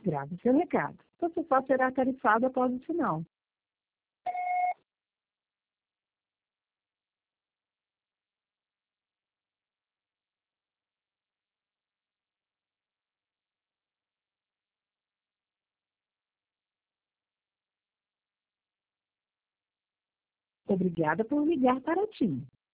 Grave seu recado. Você só será tarifado após o sinal. Obrigada por ligar para a TIM.